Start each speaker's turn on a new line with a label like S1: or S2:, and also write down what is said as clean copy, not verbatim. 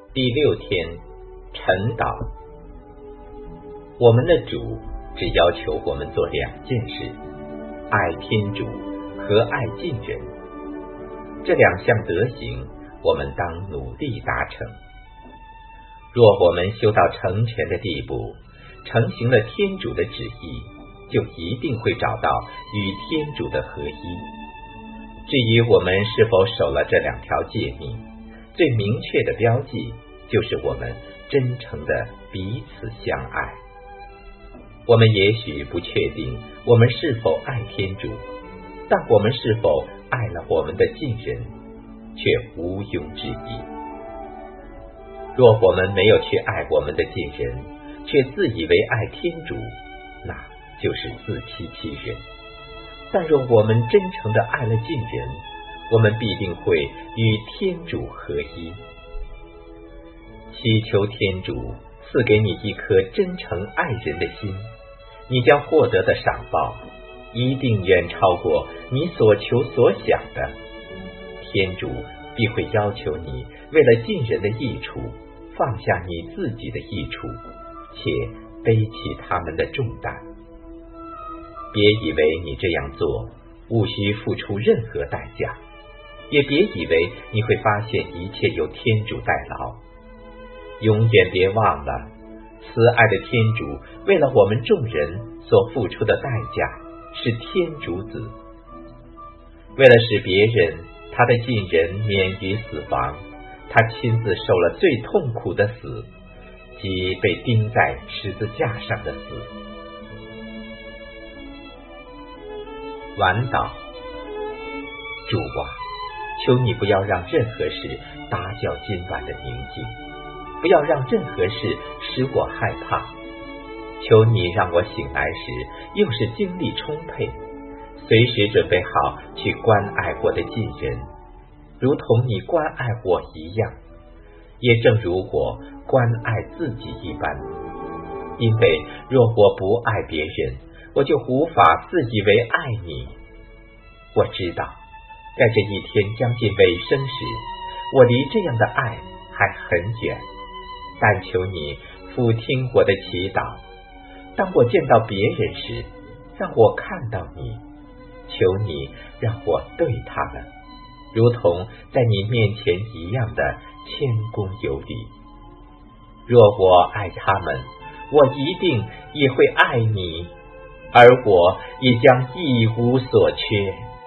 S1: 第6天，晨祷。我们的主只要求我们做2件事：爱天主和爱近人。这2项德行，我们当努力达成。若我们修到成全的地步，承行了天主的旨意，就一定会找到与天主的合一。至于我们是否守了这2条诫命，最明确的标记就是我们真诚的彼此相爱。我们也许不确定我们是否爱天主，但我们是否爱了我们的近人，却毋庸置疑。若我们没有去爱我们的近人，却自以为爱天主，那就是自欺欺人。但若我们真诚地爱了近人，我们必定会与天主合一。祈求天主赐给你一颗真诚爱人的心，你将获得的赏报一定远超过你所求所想的。天主必会要求你为了近人的益处，放下你自己的益处，且背起他们的重担。别以为你这样做无需付出任何代价，也别以为你会发现一切由天主代劳。永远别忘了，慈爱的天主为了我们众人所付出的代价是天主子。为了使别人他的近人免于死亡，他亲自受了最痛苦的死，即被钉在十字架上的死。晚祷。主啊，求你不要让任何事打搅今晚的宁静，不要让任何事使我害怕。求你让我醒来时又是精力充沛，随时准备好去关爱我的近人，如同你关爱我一样，也正如我关爱自己一般。因为若我不爱别人，我就无法自以为爱你。我知道在这一天将近尾声时，我离这样的爱还很远，但求你俯听我的祈祷。当我见到别人时，让我看到你，求你让我对他们如同在你面前一样的谦恭有礼。若我爱他们，我一定也会爱你，而我也将一无所缺。